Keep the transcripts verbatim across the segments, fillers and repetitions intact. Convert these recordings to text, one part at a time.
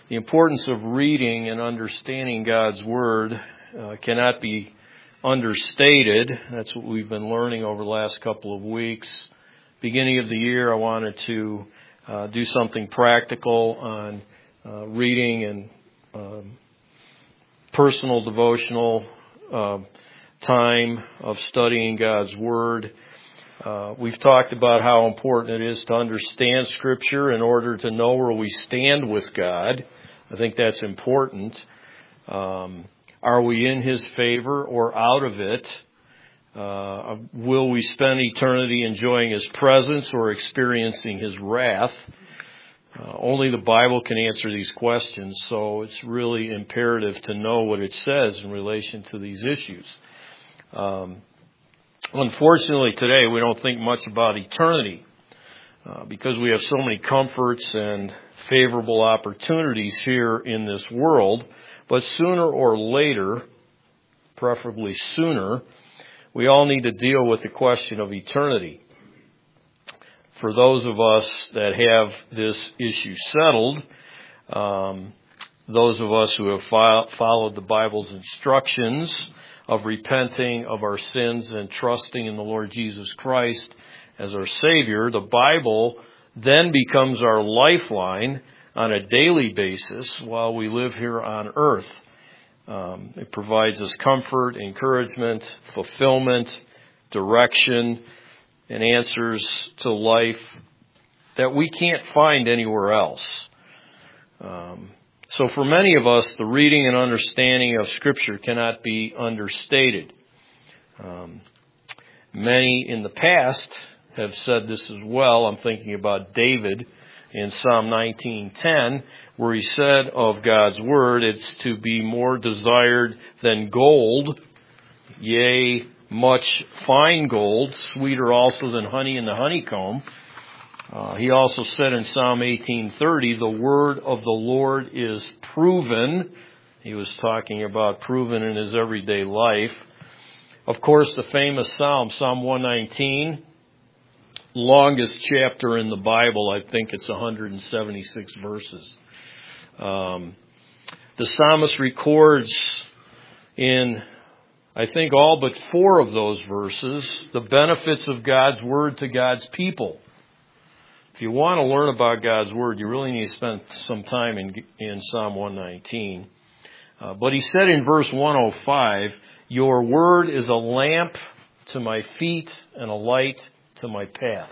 The importance of reading and understanding God's Word uh, cannot be understated. That's what we've been learning over the last couple of weeks. Beginning of the year, I wanted to uh, do something practical on uh, reading and um, personal devotional uh, time of studying God's Word. Uh, we've talked about how important it is to understand Scripture in order to know where we stand with God. I think that's important. Um, are we in His favor or out of it? Uh, will we spend eternity enjoying His presence or experiencing His wrath? Uh, only the Bible can answer these questions, so it's really imperative to know what it says in relation to these issues. Um, unfortunately, today we don't think much about eternity uh, because we have so many comforts and favorable opportunities here in this world. But sooner or later, preferably sooner, we all need to deal with the question of eternity. For those of us that have this issue settled, um, those of us who have fo- followed the Bible's instructions of repenting of our sins and trusting in the Lord Jesus Christ as our Savior, the Bible then becomes our lifeline on a daily basis while we live here on earth. Um, it provides us comfort, encouragement, fulfillment, direction, and answers to life that we can't find anywhere else. Um, so for many of us, the reading and understanding of Scripture cannot be understated. Um, many in the past have said this as well. I'm thinking about David in Psalm nineteen ten, where he said of God's Word, it's to be more desired than gold, yea, much fine gold, sweeter also than honey in the honeycomb. Uh, he also said in Psalm eighteen thirty, the word of the Lord is proven. He was talking about proven in his everyday life. Of course, the famous Psalm, Psalm one nineteen, longest chapter in the Bible. I think it's one hundred seventy-six verses. Um, the psalmist records in, I think, all but four of those verses, the benefits of God's Word to God's people. If you want to learn about God's Word, you really need to spend some time in, in Psalm one nineteen. Uh, but he said in verse one oh five, your Word is a lamp to my feet and a light to my path.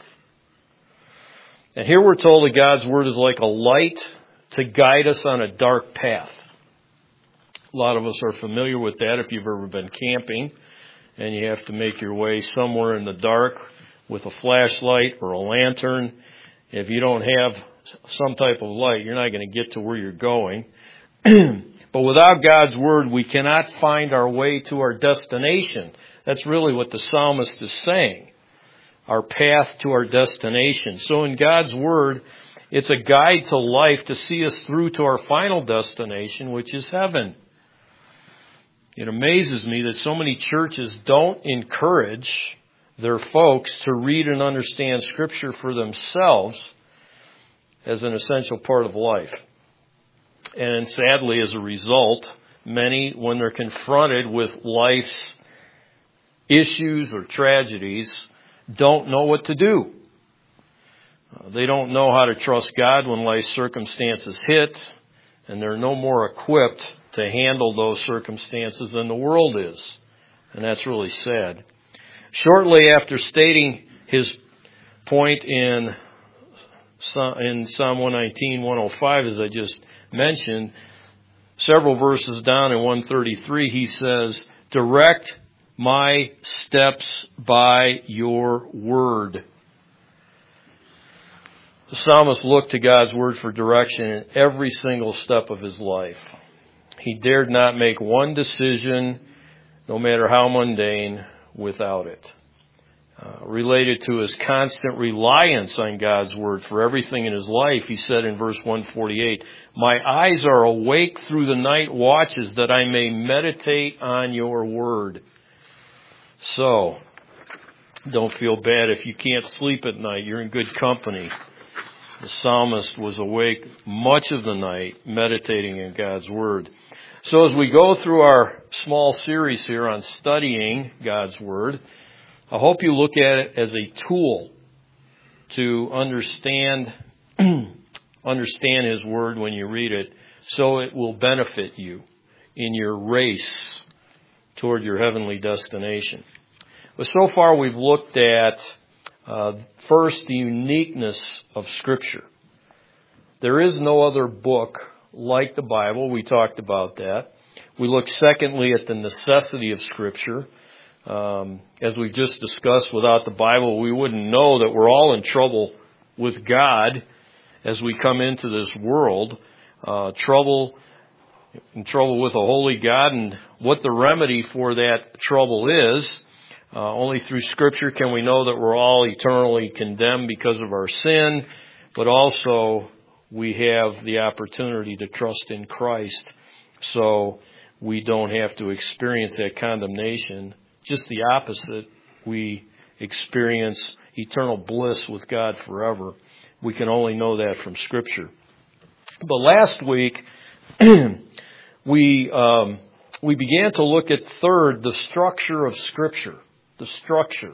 And here we're told that God's Word is like a light to guide us on a dark path. A lot of us are familiar with that if you've ever been camping and you have to make your way somewhere in the dark with a flashlight or a lantern. If you don't have some type of light, you're not going to get to where you're going. But without God's Word, we cannot find our way to our destination. That's really what the psalmist is saying. Our path to our destination. So in God's Word, it's a guide to life to see us through to our final destination, which is heaven. It amazes me that so many churches don't encourage their folks to read and understand Scripture for themselves as an essential part of life. And sadly, as a result, many, when they're confronted with life's issues or tragedies, don't know what to do. Uh, they don't know how to trust God when life's circumstances hit, and they're no more equipped to handle those circumstances than the world is. And that's really sad. Shortly after stating his point in, in Psalm one nineteen, one oh five, as I just mentioned, several verses down in one thirty-three, he says, direct my steps by your word. The psalmist looked to God's Word for direction in every single step of his life. He dared not make one decision, no matter how mundane, without it. Uh, related to his constant reliance on God's Word for everything in his life, he said in verse one forty-eight, my eyes are awake through the night watches that I may meditate on your Word. So, don't feel bad if you can't sleep at night. You're in good company. The psalmist was awake much of the night, meditating in God's Word. So as we go through our small series here on studying God's Word, I hope you look at it as a tool to understand, understand His Word when you read it, so it will benefit you in your race toward your heavenly destination. But so far we've looked at, uh, first, the uniqueness of Scripture. There is no other book like the Bible. We talked about that. We looked secondly at the necessity of Scripture. Um, as we've just discussed, without the Bible, we wouldn't know that we're all in trouble with God as we come into this world. Uh, trouble, in trouble with a holy God, and what the remedy for that trouble is. Uh, only through Scripture can we know that we're all eternally condemned because of our sin, but also we have the opportunity to trust in Christ so we don't have to experience that condemnation. Just the opposite. We experience eternal bliss with God forever. We can only know that from Scripture. But last week, we um, we began to look at, third, the structure of Scripture. The structure.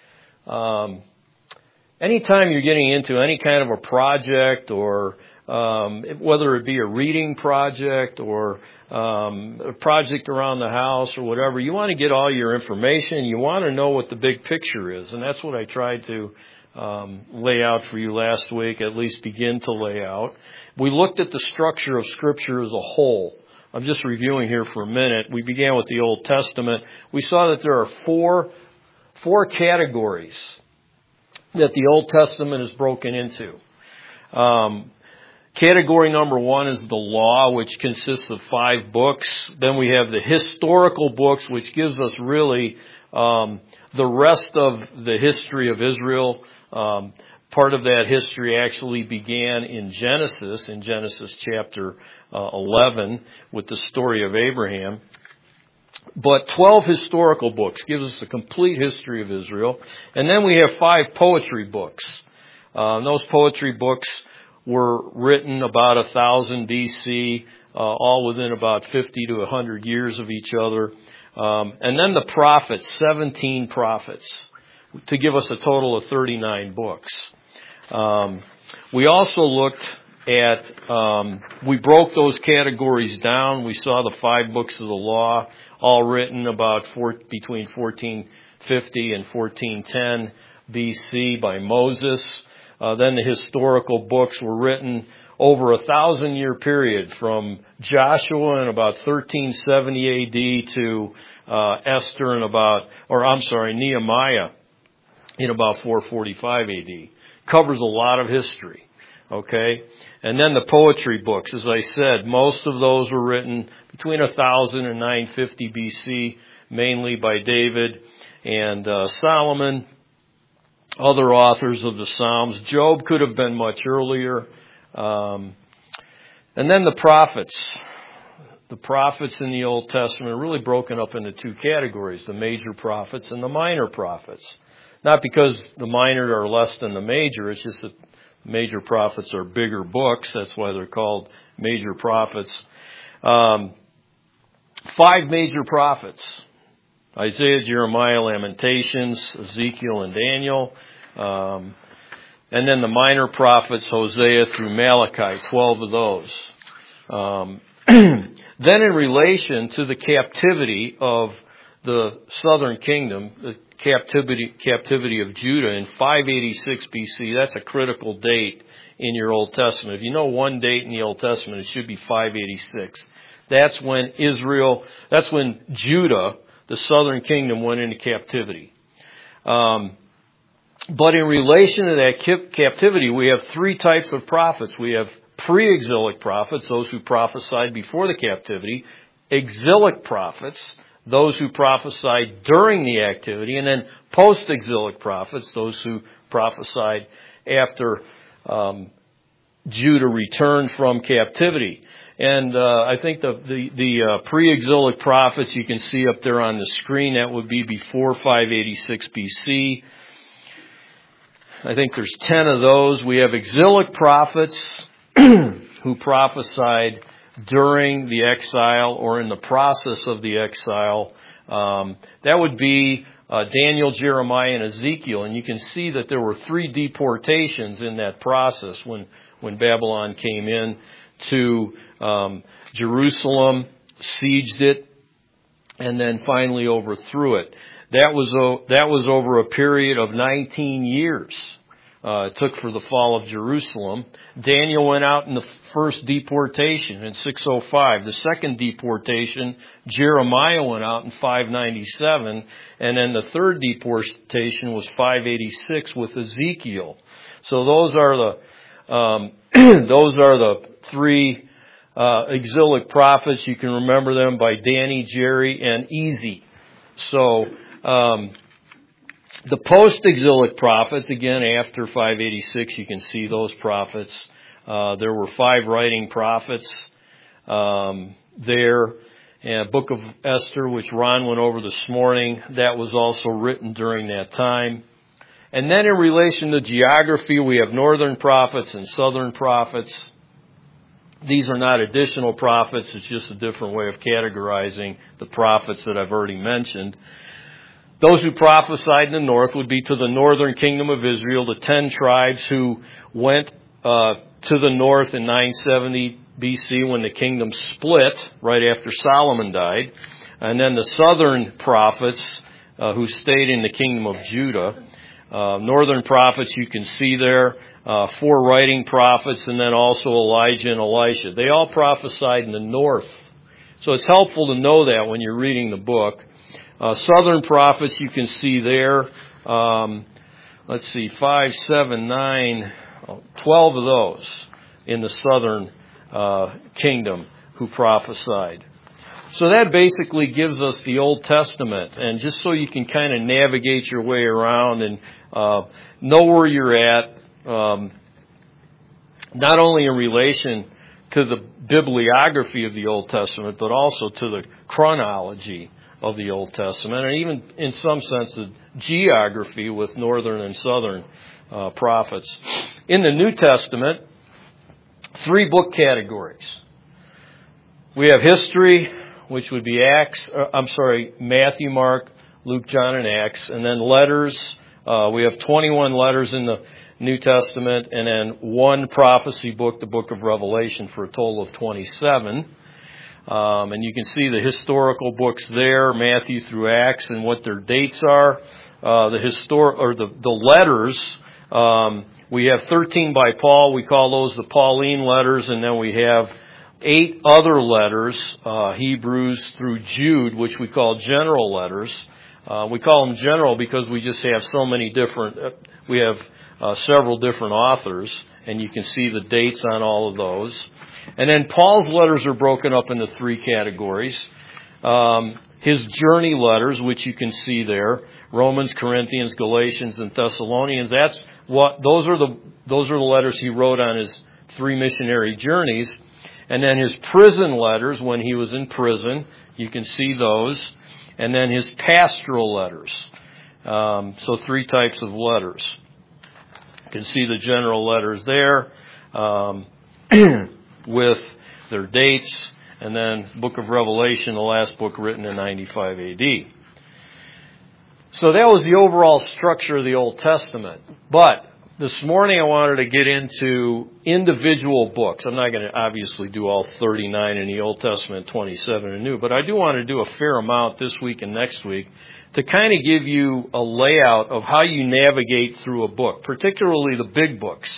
Um, anytime you're getting into any kind of a project, or um, whether it be a reading project or um, a project around the house or whatever, you want to get all your information. You want to know what the big picture is, and that's what I tried to um, lay out for you last week, at least begin to lay out. We looked at the structure of Scripture as a whole. I'm just reviewing here for a minute. We began with the Old Testament. We saw that there are four Four categories that the Old Testament is broken into. Um, category number one is the law, which consists of five books. Then we have the historical books, which gives us really um, the rest of the history of Israel. Um, part of that history actually began in Genesis, in Genesis chapter uh, eleven, with the story of Abraham. But twelve historical books gives us a complete history of Israel. And then we have five poetry books. Uh, those poetry books were written about one thousand B C, uh, all within about fifty to one hundred years of each other. Um, and then the prophets, seventeen prophets, to give us a total of thirty-nine books. Um, we also looked at, um, we broke those categories down. We saw the five books of the law, all written about four, between fourteen fifty and fourteen ten B C by Moses. Uh, then the historical books were written over a thousand year period from Joshua in about thirteen seventy A D to uh, Esther in about, or I'm sorry, Nehemiah in about four forty-five A D. Covers a lot of history. Okay? And then the poetry books, as I said, most of those were written between one thousand and nine fifty B C, mainly by David and uh, Solomon, other authors of the Psalms. Job could have been much earlier. Um, and then the prophets. The prophets in the Old Testament are really broken up into two categories, the major prophets and the minor prophets. Not because the minor are less than the major, it's just that major prophets are bigger books. That's why they're called major prophets. Um, five major prophets. Isaiah, Jeremiah, Lamentations, Ezekiel, and Daniel. Um, and then the minor prophets, Hosea through Malachi, twelve of those. Um, then in relation to the captivity of the southern kingdom, the captivity captivity of Judah in five eighty-six B C. That's a critical date in your Old Testament. If you know one date in the Old Testament, it should be five eighty-six. That's when Israel, that's when Judah, the southern kingdom, went into captivity. Um, but in relation to that captivity, we have three types of prophets. We have pre-exilic prophets, those who prophesied before the captivity, exilic prophets, those who prophesied during the activity, and then post-exilic prophets, those who prophesied after um, Judah returned from captivity. And uh, I think the the, the uh, pre-exilic prophets you can see up there on the screen, that would be before five eighty-six B C. I think there's ten of those. We have exilic prophets who prophesied during the exile or in the process of the exile. Um, that would be uh, Daniel, Jeremiah, and Ezekiel. And you can see that there were three deportations in that process when, when Babylon came in to um, Jerusalem, sieged it, and then finally overthrew it. That was o- that was over a period of nineteen years. Uh, it took for the fall of Jerusalem. Daniel went out in the first deportation in six oh five. The second deportation, Jeremiah went out in five ninety-seven. And then the third deportation was five eighty-six with Ezekiel. So those are the, um, those are the three, uh, exilic prophets. You can remember them by Danny, Jerry, and Easy. So, um, the post-exilic prophets, again, after five eighty-six, you can see those prophets. Uh, there were five writing prophets um, there. And Book of Esther, which Ron went over this morning, that was also written during that time. And then in relation to geography, we have northern prophets and southern prophets. These are not additional prophets. It's just a different way of categorizing the prophets that I've already mentioned. Those who prophesied in the north would be to the northern kingdom of Israel, the ten tribes who went uh, to the north in nine seventy B C when the kingdom split right after Solomon died. And then the southern prophets uh, who stayed in the kingdom of Judah. Uh, northern prophets you can see there, uh, four writing prophets, and then also Elijah and Elisha. They all prophesied in the north. So it's helpful to know that when you're reading the book. Uh, southern prophets you can see there. Um, let's see, five, seven, nine, twelve of those in the southern uh, kingdom who prophesied. So that basically gives us the Old Testament, and just so you can kind of navigate your way around and uh, know where you're at, um, not only in relation to the bibliography of the Old Testament, but also to the chronology of the Old Testament, and even in some sense the geography with northern and southern uh, prophets. In the New Testament, three book categories. We have history, which would be Acts, uh, I'm sorry, Matthew, Mark, Luke, John, and Acts, and then letters. Uh, we have twenty-one letters in the New Testament, and then one prophecy book, the book of Revelation, for a total of twenty-seven. Um, and you can see the historical books there, Matthew through Acts, and what their dates are. Uh, the histor- or the, the letters, um, we have thirteen by Paul. We call those the Pauline letters, and then we have eight other letters, uh, Hebrews through Jude, which we call general letters. Uh, we call them general because we just have so many different, uh, we have uh, several different authors, and you can see the dates on all of those. And then Paul's letters are broken up into three categories. Um, his journey letters, which you can see there, Romans, Corinthians, Galatians, and Thessalonians. That's what those are the those are the letters he wrote on his three missionary journeys. And then his prison letters, when he was in prison, you can see those. And then his pastoral letters. Um, so three types of letters. You can see the general letters there. Um, with their dates, and then Book of Revelation, the last book written in ninety-five A D. So that was the overall structure of the Old Testament. But this morning I wanted to get into individual books. I'm not going to obviously do all thirty-nine in the Old Testament, twenty-seven in New, but I do want to do a fair amount this week and next week to kind of give you a layout of how you navigate through a book, particularly the big books.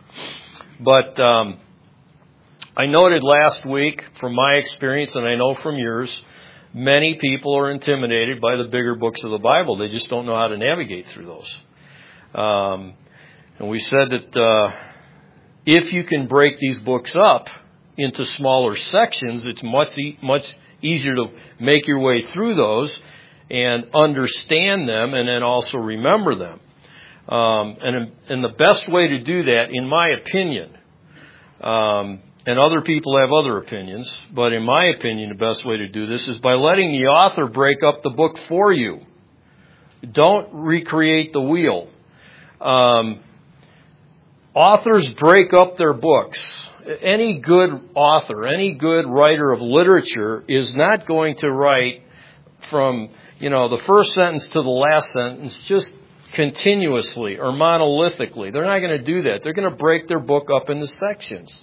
But um I noted last week, from my experience, and I know from yours, many people are intimidated by the bigger books of the Bible. They just don't know how to navigate through those. Um, and we said that uh, if you can break these books up into smaller sections, it's much e- much easier to make your way through those and understand them, and then also remember them. Um, and and the best way to do that, in my opinion. Um, And other people have other opinions, but in my opinion, the best way to do this is by letting the author break up the book for you. Don't recreate the wheel. Um, authors break up their books. Any good author, any good writer of literature is not going to write from, you know, the first sentence to the last sentence just continuously or monolithically. They're not going to do that. They're going to break their book up into sections.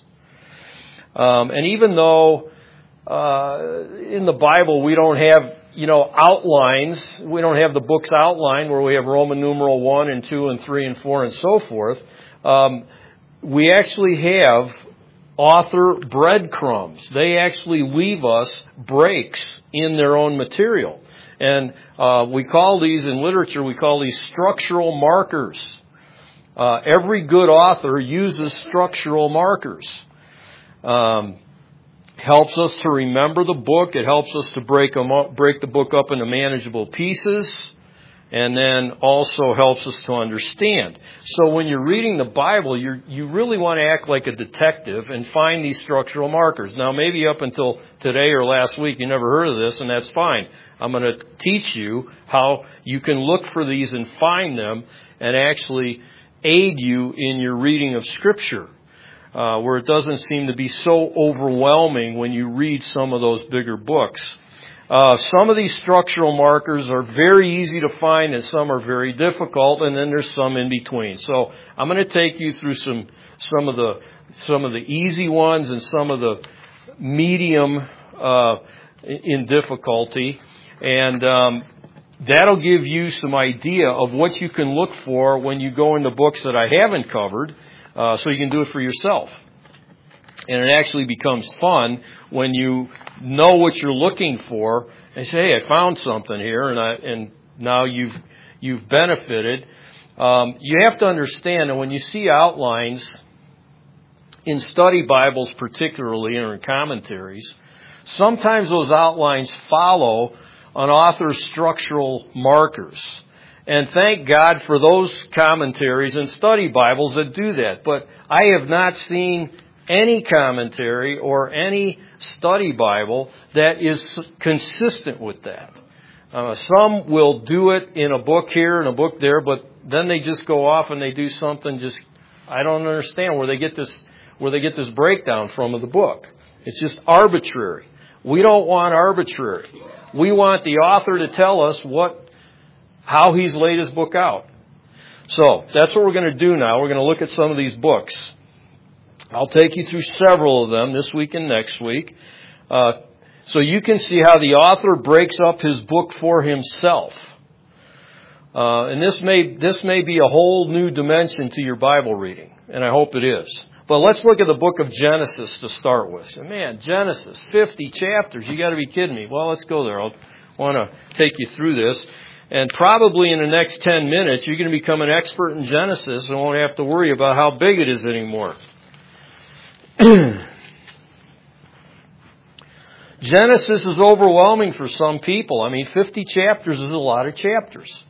Um, and even though uh, in the Bible we don't have, you know, outlines, we don't have the books outlined where we have Roman numeral one and two and three and four and so forth, um, we actually have author breadcrumbs. They actually leave us breaks in their own material. And uh, we call these, in literature, we call these structural markers. Uh, every good author uses structural markers. Um, helps us to remember the book. It helps us to break them up, break the book up into manageable pieces. And then also helps us to understand. So when you're reading the Bible, you you really want to act like a detective and find these structural markers. Now, maybe up until today or last week, you never heard of this, and that's fine. I'm going to teach you how you can look for these and find them and actually aid you in your reading of Scripture, uh, where it doesn't seem to be so overwhelming when you read some of those bigger books. Uh, some of these structural markers are very easy to find and some are very difficult, and then there's some in between. So I'm going to take you through some, some of the, some of the easy ones and some of the medium, uh, in difficulty. And, um, that'll give you some idea of what you can look for when you go into books that I haven't covered, uh, so you can do it for yourself. And it actually becomes fun when you know what you're looking for and say, hey, I found something here, and I, and now you've, you've benefited. Um, you have to understand that when you see outlines in study Bibles particularly, or in commentaries, sometimes those outlines follow an author's structural markers. And thank God for those commentaries and study Bibles that do that. But I have not seen any commentary or any study Bible that is consistent with that. Uh, some will do it in a book here and a book there, but then they just go off and they do something just, I don't understand where they get this, where they get this breakdown from of the book. It's just arbitrary. We don't want arbitrary. We want the author to tell us what, how he's laid his book out. So that's what we're going to do now. We're going to look at some of these books. I'll take you through several of them this week and next week, uh, so you can see how the author breaks up his book for himself. Uh, and this may this may be a whole new dimension to your Bible reading, and I hope it is. But let's look at the book of Genesis to start with. So, man, Genesis, fifty chapters. You got to be kidding me. Well, let's go there. I'll want to take you through this. And probably in the next ten minutes, you're going to become an expert in Genesis and won't have to worry about how big it is anymore. Genesis is overwhelming for some people. I mean, fifty chapters is a lot of chapters.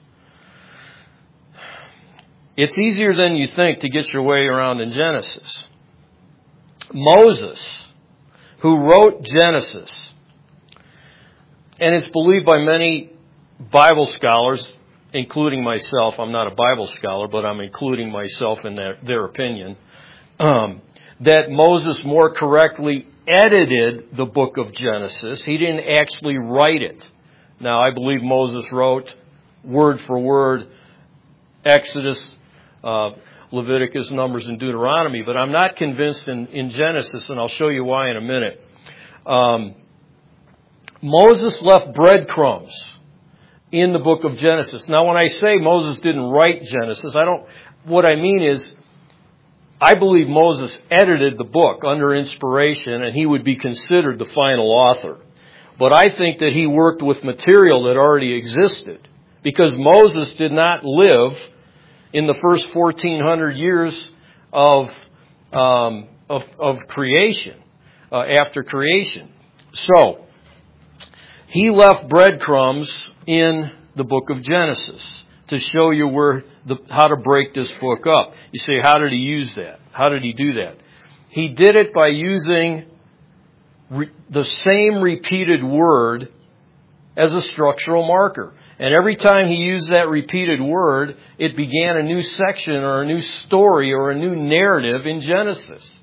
It's easier than you think to get your way around in Genesis. Moses, who wrote Genesis, and it's believed by many Bible scholars, including myself. I'm not a Bible scholar, but I'm including myself in their, their opinion, um, that Moses more correctly edited the book of Genesis. He didn't actually write it. Now, I believe Moses wrote word for word Exodus, uh, Leviticus, Numbers, and Deuteronomy, but I'm not convinced in, in Genesis, and I'll show you why in a minute. Um, Moses left breadcrumbs in the book of Genesis. Now, when I say Moses didn't write Genesis, I don't, what I mean is, I believe Moses edited the book under inspiration, and he would be considered the final author. But I think that he worked with material that already existed, because Moses did not live in the first fourteen hundred years of um, of, of creation, uh, after creation. So he left breadcrumbs in the book of Genesis to show you where the, how to break this book up. You say, how did he use that? How did he do that? He did it by using re, the same repeated word as a structural marker. And every time he used that repeated word, it began a new section or a new story or a new narrative in Genesis.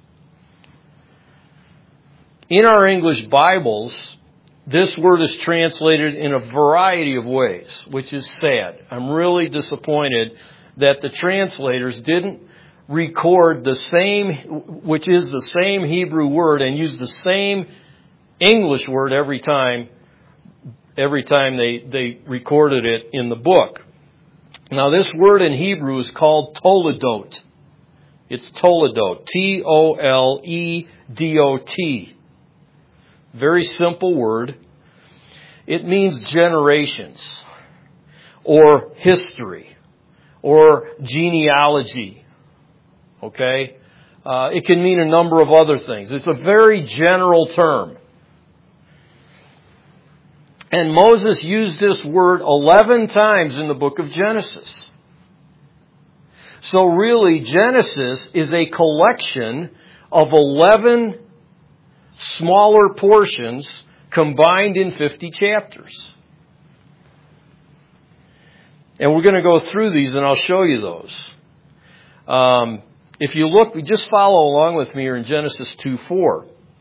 In our English Bibles, this word is translated in a variety of ways, which is sad. I'm really disappointed that the translators didn't record the same, which is the same Hebrew word, and use the same English word every time, every time they, they recorded it in the book. Now this word in Hebrew is called toledot. It's toledot. T O L E D O T. Very simple word. It means generations, or history, or genealogy. Okay? Uh, it can mean a number of other things. It's a very general term. And Moses used this word eleven times in the book of Genesis. So really, Genesis is a collection of eleven smaller portions combined in fifty chapters. And we're going to go through these, and I'll show you those. Um, if you look, just follow along with me here in Genesis two four.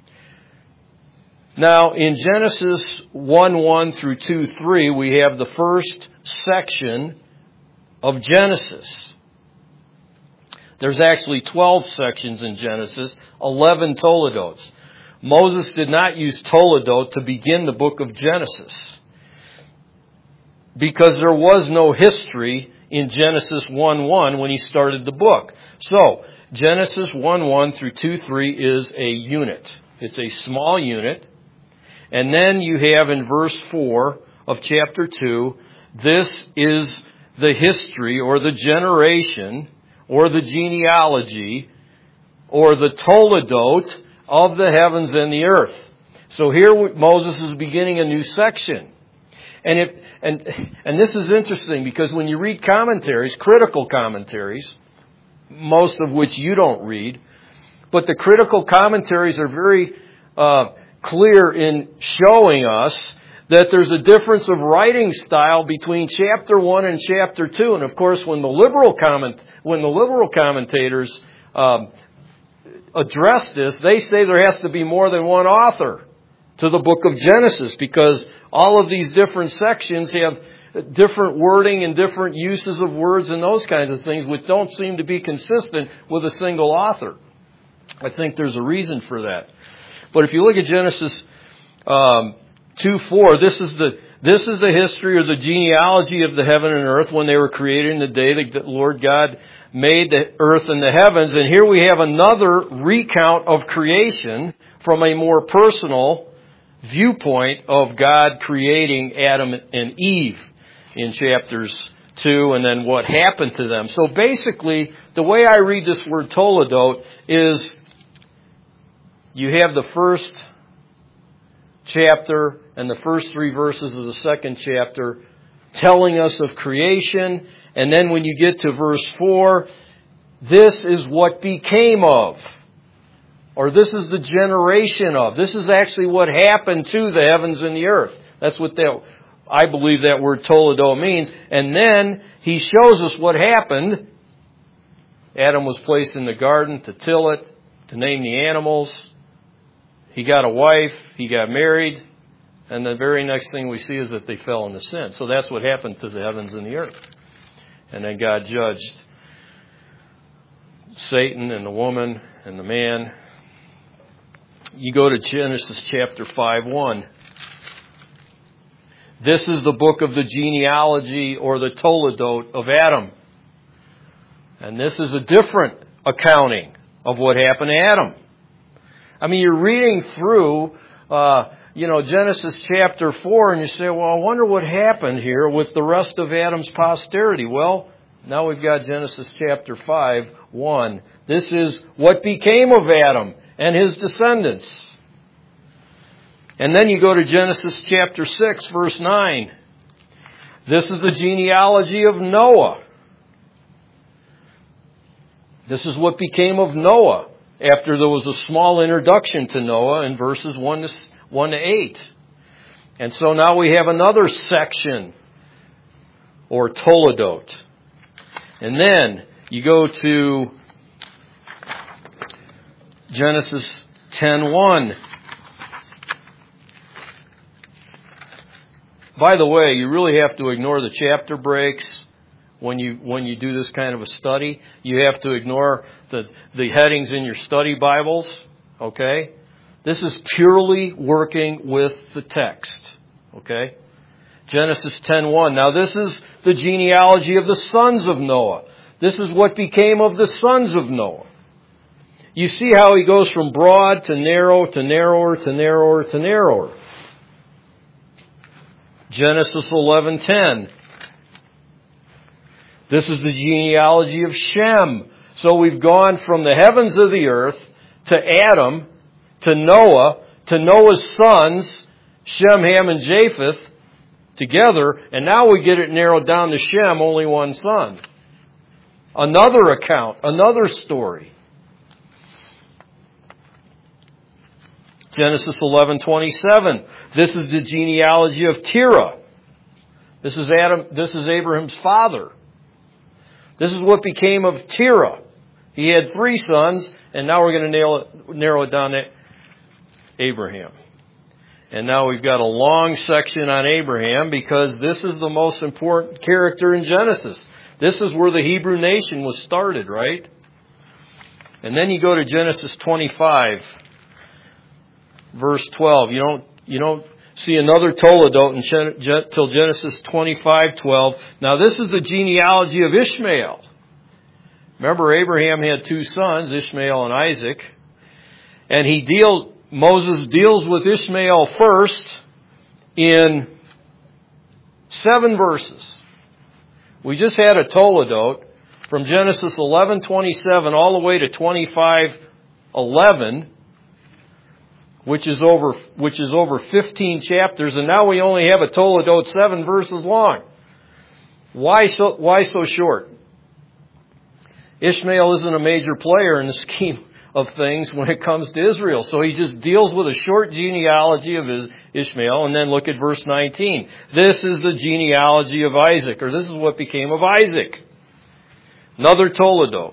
Now, in Genesis one one through two three, we have the first section of Genesis. There's actually twelve sections in Genesis, eleven toledots. Moses did not use toledot to begin the book of Genesis, because there was no history in Genesis one one when he started the book. So, Genesis one one through two three is a unit. It's a small unit. And then you have in verse four of chapter two, this is the history or the generation or the genealogy or the toledot of the heavens and the earth. So here Moses is beginning a new section. And it, and, and this is interesting because when you read commentaries, critical commentaries, most of which you don't read, but the critical commentaries are very uh, clear in showing us that there's a difference of writing style between chapter one and chapter two. And of course, when the liberal comment, when the liberal commentators um, address this, they say there has to be more than one author to the book of Genesis, because all of these different sections have different wording and different uses of words and those kinds of things, which don't seem to be consistent with a single author. I think there's a reason for that. But if you look at Genesis um, two four, this is the this is the history or the genealogy of the heaven and earth when they were created in the day that the Lord God made the earth and the heavens. And here we have another recount of creation from a more personal viewpoint of God creating Adam and Eve in chapters two, and then what happened to them. So basically, the way I read this word toledot is you have the first chapter and the first three verses of the second chapter telling us of creation. And then when you get to verse four, this is what became of. Or this is the generation of. This is actually what happened to the heavens and the earth. That's what that, I believe that word toledot means. And then he shows us what happened. Adam was placed in the garden to till it, to name the animals. He got a wife, he got married, and the very next thing we see is that they fell into sin. So that's what happened to the heavens and the earth. And then God judged Satan and the woman and the man. You go to Genesis chapter five one. This is the book of the genealogy or the toledot of Adam. And this is a different accounting of what happened to Adam. I mean, you're reading through, uh, you know, Genesis chapter four, and you say, well, I wonder what happened here with the rest of Adam's posterity. Well, now we've got Genesis chapter five one. This is what became of Adam and his descendants. And then you go to Genesis chapter six, verse nine. This is the genealogy of Noah. This is what became of Noah, after there was a small introduction to Noah in verses one to eight. And so now we have another section or Toledot. And then you go to Genesis ten one. By the way, you really have to ignore the chapter breaks when you when you do this kind of a study. You have to ignore the, the headings in your study Bibles. Okay? This is purely working with the text. Okay? Genesis ten one. Now this is the genealogy of the sons of Noah. This is what became of the sons of Noah. You see how he goes from broad to narrow to narrower to narrower to narrower. Genesis eleven ten. This is the genealogy of Shem. So we've gone from the heavens of the earth to Adam, to Noah, to Noah's sons, Shem, Ham, and Japheth, together, and now we get it narrowed down to Shem, only one son. Another account, another story. Genesis eleven twenty-seven. This is the genealogy of Terah. This is Adam. This is Abraham's father. This is what became of Terah. He had three sons, and now we're going to nail it, narrow it down to Abraham. And now we've got a long section on Abraham because this is the most important character in Genesis. This is where the Hebrew nation was started, right? And then you go to Genesis twenty-five, verse twelve. You don't you don't see another Toledot until Genesis twenty-five twelve. Now this is the genealogy of Ishmael. Remember, Abraham had two sons, Ishmael and Isaac, and he deal Moses deals with Ishmael first in seven verses. We just had a Toledot from Genesis eleven twenty-seven all the way to twenty-five eleven, which is over which is over fifteen chapters, and now we only have a Toledot seven verses long. Why so why so short? Ishmael isn't a major player in the scheme of things when it comes to Israel. So he just deals with a short genealogy of his Ishmael, and then look at verse nineteen. This is the genealogy of Isaac, or this is what became of Isaac. Another Toledot.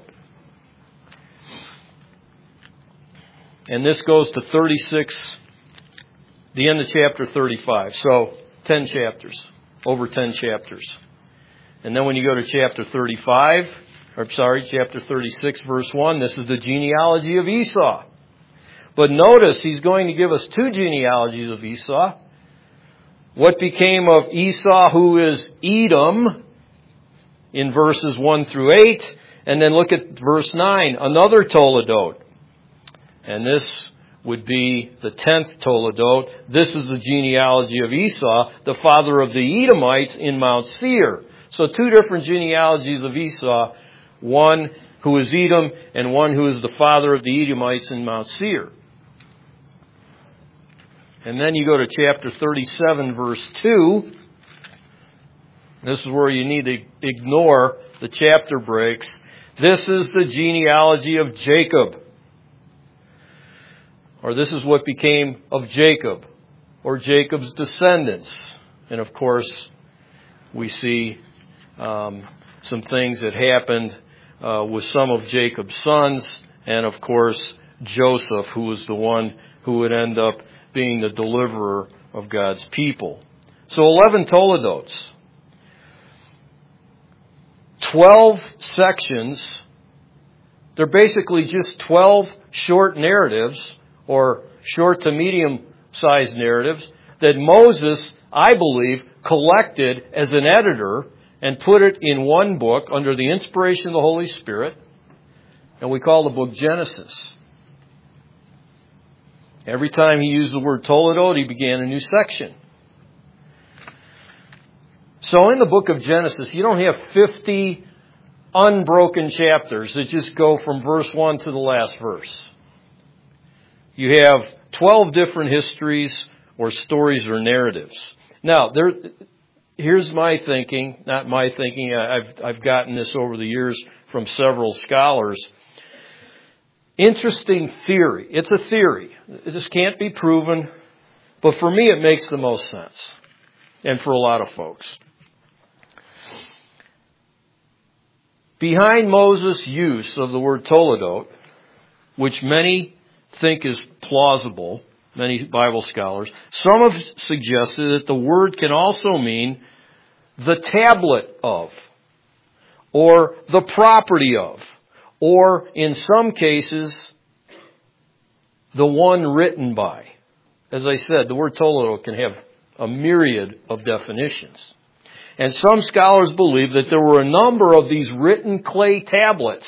And this goes to thirty-six, the end of chapter thirty-five. So ten chapters, over ten chapters. And then when you go to chapter thirty-five, or sorry, chapter thirty-six, verse one, this is the genealogy of Esau. But notice he's going to give us two genealogies of Esau. What became of Esau, who is Edom, in verses one through eight. And then look at verse nine, another Toledot. And this would be the tenth Toledot. This is the genealogy of Esau, the father of the Edomites in Mount Seir. So two different genealogies of Esau. One who is Edom, and one who is the father of the Edomites in Mount Seir. And then you go to chapter thirty-seven, verse two. This is where you need to ignore the chapter breaks. This is the genealogy of Jacob. Or this is what became of Jacob, or Jacob's descendants. And of course, we see um, some things that happened Uh, with some of Jacob's sons, and of course Joseph, who was the one who would end up being the deliverer of God's people. So eleven Toledots, twelve sections. They're basically just twelve short narratives, or short to medium-sized narratives, that Moses, I believe, collected as an editor and put it in one book under the inspiration of the Holy Spirit. And we call the book Genesis. Every time he used the word Toledot, he began a new section. So in the book of Genesis, you don't have fifty unbroken chapters that just go from verse one to the last verse. You have twelve different histories or stories or narratives. Now, there... Here's my thinking, not my thinking, I've, I've gotten this over the years from several scholars. Interesting theory. It's a theory. This can't be proven, but for me it makes the most sense. And for a lot of folks. Behind Moses' use of the word toledot, which many think is plausible, many Bible scholars, some have suggested that the word can also mean the tablet of, or the property of, or in some cases, the one written by. As I said, the word toledot can have a myriad of definitions. And some scholars believe that there were a number of these written clay tablets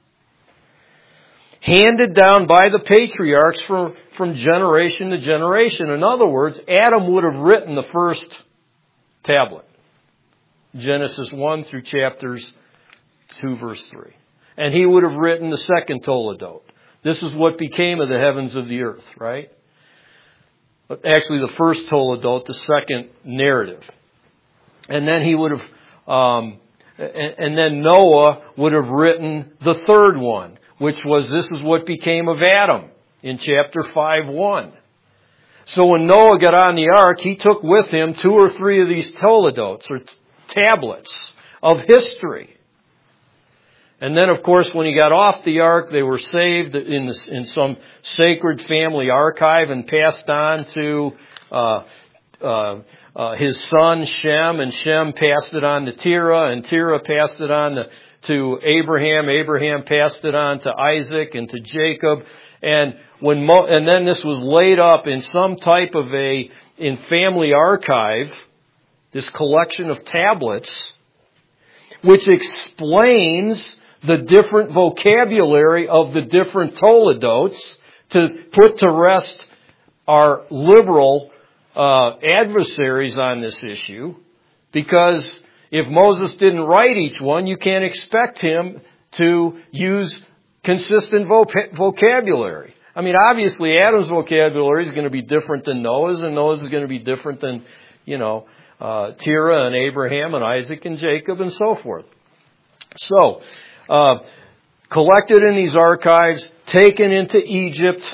handed down by the patriarchs from, from generation to generation. In other words, Adam would have written the first tablet. Genesis one through chapters two, verse three. And he would have written the second toledot. This is what became of the heavens of the earth, right? But actually the first toledot, the second narrative. And then he would have, um, and, and then Noah would have written the third one, which was, this is what became of Adam in chapter five one. So when Noah got on the ark, he took with him two or three of these toledots, or t- tablets of history. And then, of course, when he got off the ark, they were saved in, this, in some sacred family archive and passed on to uh, uh, uh, his son Shem, and Shem passed it on to Terah, and Terah passed it on to, to Abraham. Abraham passed it on to Isaac and to Jacob. And when Mo- and then this was laid up in some type of a in family archive, this collection of tablets, which explains the different vocabulary of the different toledots to put to rest our liberal uh, adversaries on this issue. Because if Moses didn't write each one, you can't expect him to use consistent voc- vocabulary. I mean, obviously Adam's vocabulary is going to be different than Noah's, and Noah's is going to be different than, you know, uh, Terah and Abraham and Isaac and Jacob and so forth. So, Uh, collected in these archives, taken into Egypt,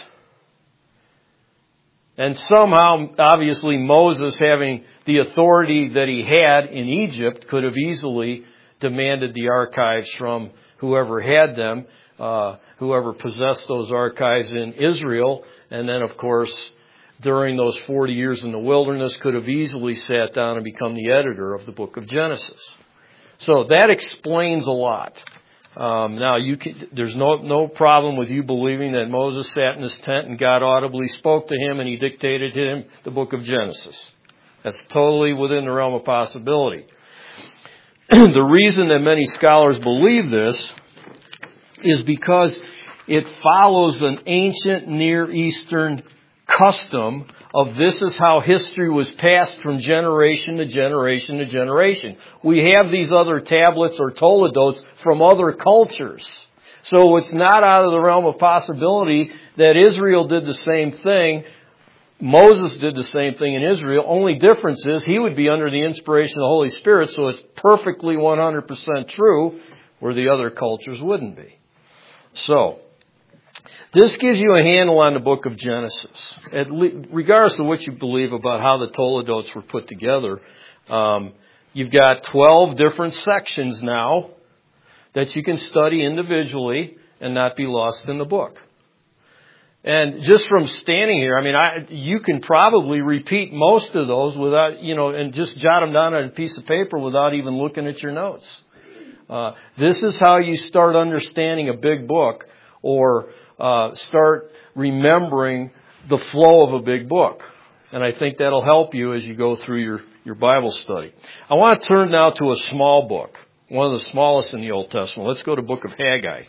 and somehow, obviously, Moses, having the authority that he had in Egypt, could have easily demanded the archives from whoever had them, uh, whoever possessed those archives in Israel, and then, of course, during those forty years in the wilderness, could have easily sat down and become the editor of the book of Genesis. So that explains a lot. Um, now, you can, there's no no problem with you believing that Moses sat in his tent and God audibly spoke to him and he dictated to him the book of Genesis. That's totally within the realm of possibility. The reason that many scholars believe this is because it follows an ancient Near Eastern custom of this is how history was passed from generation to generation to generation. We have these other tablets or toledots from other cultures. So it's not out of the realm of possibility that Israel did the same thing. Moses did the same thing in Israel. Only difference is he would be under the inspiration of the Holy Spirit, so it's perfectly one hundred percent true, where the other cultures wouldn't be. So, this gives you a handle on the book of Genesis. At le- regardless of what you believe about how the toledots were put together, um, you've got twelve different sections now that you can study individually and not be lost in the book. And just from standing here, I mean, I, you can probably repeat most of those without, you know, and just jot them down on a piece of paper without even looking at your notes. Uh, this is how you start understanding a big book, or uh, start remembering the flow of a big book. And I think that'll help you as you go through your, your Bible study. I want to turn now to a small book, one of the smallest in the Old Testament. Let's go to the book of Haggai.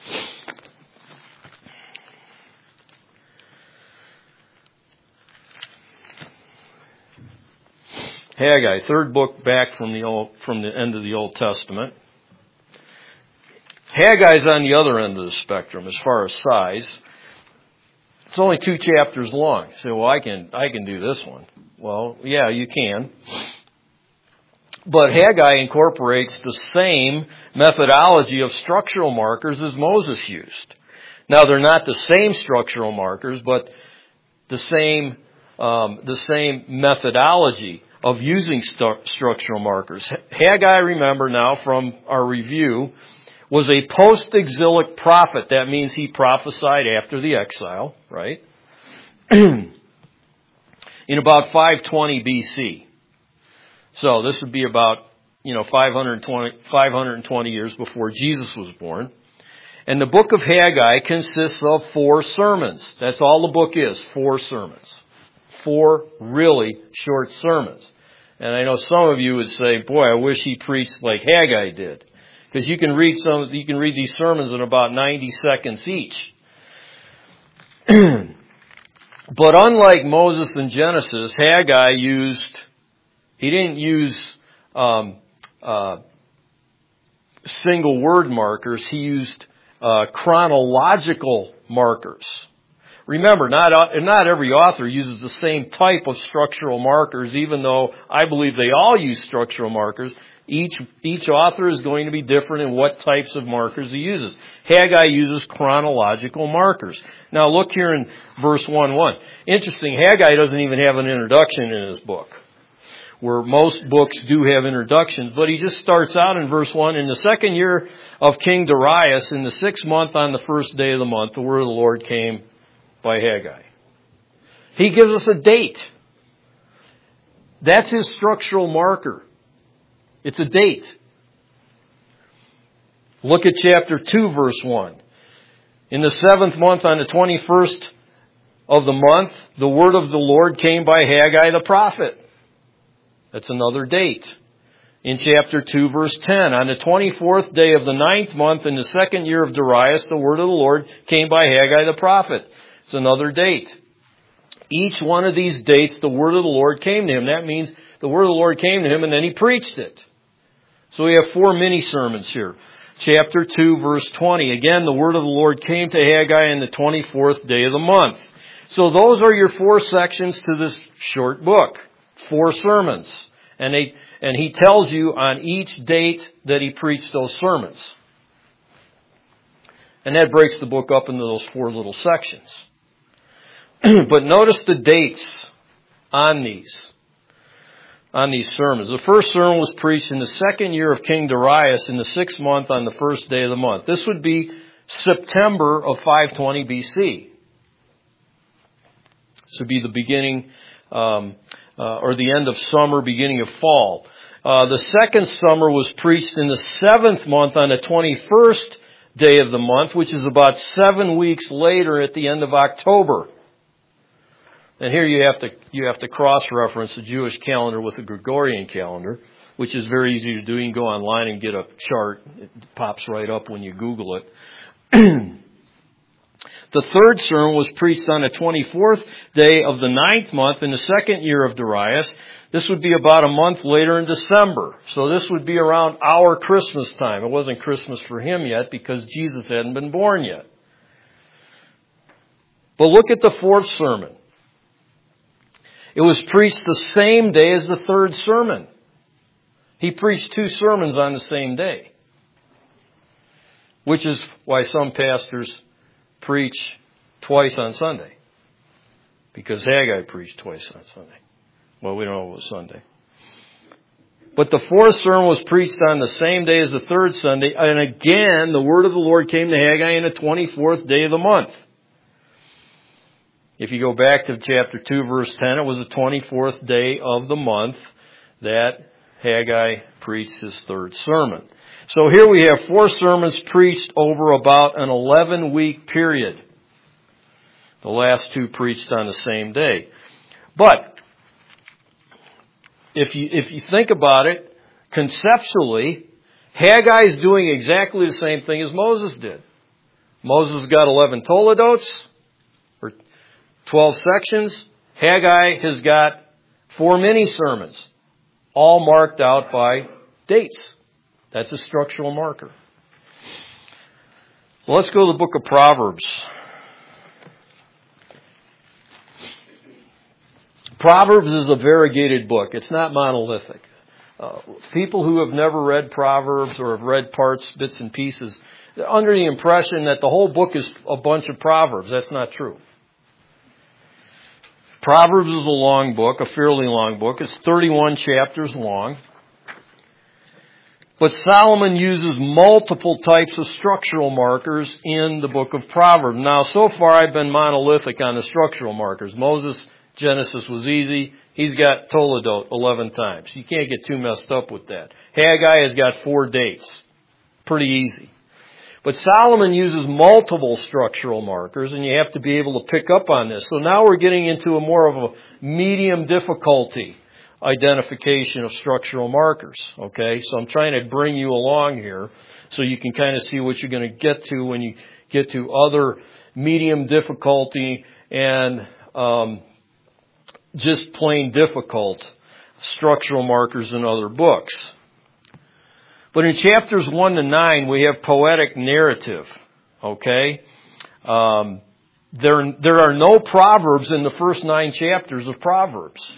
Haggai, third book back from the old, from the end of the Old Testament. Haggai's on the other end of the spectrum as far as size. It's only two chapters long. You say, well, I can I can do this one. Well, yeah, you can. But Haggai incorporates the same methodology of structural markers as Moses used. Now, they're not the same structural markers, but the same um, the same methodology of using stu- structural markers. Haggai, remember now from our review, was a post-exilic prophet. That means he prophesied after the exile, right? In about five twenty B C. So this would be about, you know, five hundred twenty, five hundred twenty years before Jesus was born. And the book of Haggai consists of four sermons. That's all the book is, four sermons. Four really short sermons. And I know some of you would say, boy, I wish he preached like Haggai did. Because you can read some, you can read these sermons in about ninety seconds each. But unlike Moses and Genesis, Haggai used, he didn't use um, uh, single word markers. He used uh, chronological markers. Remember, not not every author uses the same type of structural markers, even though I believe they all use structural markers. Each each author is going to be different in what types of markers he uses. Haggai uses chronological markers. Now look here in verse one one. Interesting, Haggai doesn't even have an introduction in his book, where most books do have introductions, but he just starts out in verse one. In the second year of King Darius, in the sixth month on the first day of the month, the word of the Lord came by Haggai. He gives us a date. That's his structural marker. It's a date. Look at chapter two, verse one. In the seventh month, on the twenty-first of the month, the word of the Lord came by Haggai the prophet. That's another date. In chapter two, verse ten, on the twenty-fourth day of the ninth month, in the second year of Darius, the word of the Lord came by Haggai the prophet. It's another date. Each one of these dates, the word of the Lord came to him. That means the word of the Lord came to him and then he preached it. So we have four mini sermons here. Chapter two, verse twenty. Again, the word of the Lord came to Haggai on the twenty-fourth day of the month. So those are your four sections to this short book. Four sermons. And they, and he tells you on each date that he preached those sermons. And that breaks the book up into those four little sections. But notice the dates on these. On these sermons. The first sermon was preached in the second year of King Darius in the sixth month on the first day of the month. This would be September of five twenty B C. This would be the beginning, um, uh, or the end of summer, beginning of fall. Uh, the second summer was preached in the seventh month on the twenty-first day of the month, which is about seven weeks later at the end of October. And here you have to you have to cross-reference the Jewish calendar with the Gregorian calendar, which is very easy to do. You can go online and get a chart. It pops right up when you Google it. The third sermon was preached on the twenty-fourth day of the ninth month in the second year of Darius. This would be about a month later in December. So this would be around our Christmas time. It wasn't Christmas for him yet because Jesus hadn't been born yet. But look at the fourth sermon. It was preached the same day as the third sermon. He preached two sermons on the same day. Which is why some pastors preach twice on Sunday. Because Haggai preached twice on Sunday. Well, we don't know it was Sunday. But the fourth sermon was preached on the same day as the third Sunday. And again, the word of the Lord came to Haggai on the twenty-fourth day of the month. If you go back to chapter two, verse ten, it was the twenty-fourth day of the month that Haggai preached his third sermon. So here we have four sermons preached over about an eleven-week period. The last two preached on the same day. But if you if you think about it, conceptually, Haggai is doing exactly the same thing as Moses did. Moses got eleven toledotes, or twelve sections. Haggai has got four mini sermons, all marked out by dates. That's a structural marker. Well, let's go to the book of Proverbs. Proverbs is a variegated book. It's not monolithic. Uh, people who have never read Proverbs or have read parts, bits and pieces, they're under the impression that the whole book is a bunch of Proverbs. That's not true. Proverbs is a long book, a fairly long book. It's thirty-one chapters long. But Solomon uses multiple types of structural markers in the book of Proverbs. Now, so far I've been monolithic on the structural markers. Moses, Genesis was easy. He's got Toledot eleven times. You can't get too messed up with that. Haggai has got four dates. Pretty easy. But Solomon uses multiple structural markers, and you have to be able to pick up on this. So now we're getting into a more of a medium difficulty identification of structural markers. Okay, so I'm trying to bring you along here so you can kind of see what you're going to get to when you get to other medium difficulty and um, just plain difficult structural markers in other books. But in chapters one to nine, we have poetic narrative. Okay, um, there there are no proverbs in the first nine chapters of Proverbs.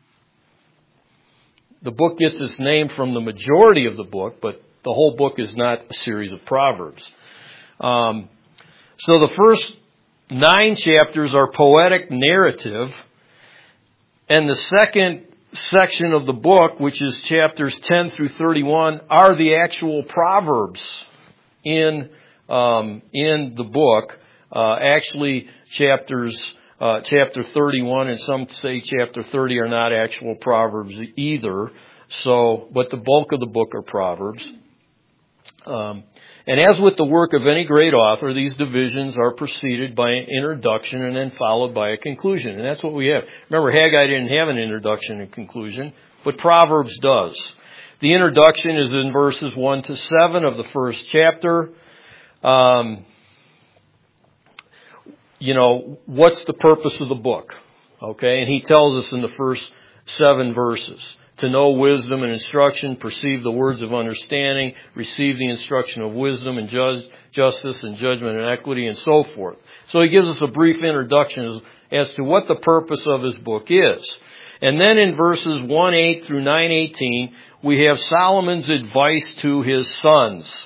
The book gets its name from the majority of the book, but the whole book is not a series of proverbs. Um, so the first nine chapters are poetic narrative, and the second section of the book, which is chapters ten through thirty-one, are the actual proverbs in um, in the book. Uh, actually, chapters uh, chapter thirty-one and some say chapter thirty are not actual proverbs either. So, but the bulk of the book are proverbs. Um, and as with the work of any great author, these divisions are preceded by an introduction and then followed by a conclusion. And that's what we have. Remember, Haggai didn't have an introduction and conclusion, but Proverbs does. The introduction is in verses one to seven of the first chapter. Um, you know, what's the purpose of the book? Okay, and he tells us in the first seven verses. To know wisdom and instruction, perceive the words of understanding, receive the instruction of wisdom and judge, justice and judgment and equity and so forth. So he gives us a brief introduction as, as to what the purpose of his book is. And then in verses one eight through nine eighteen, we have Solomon's advice to his sons.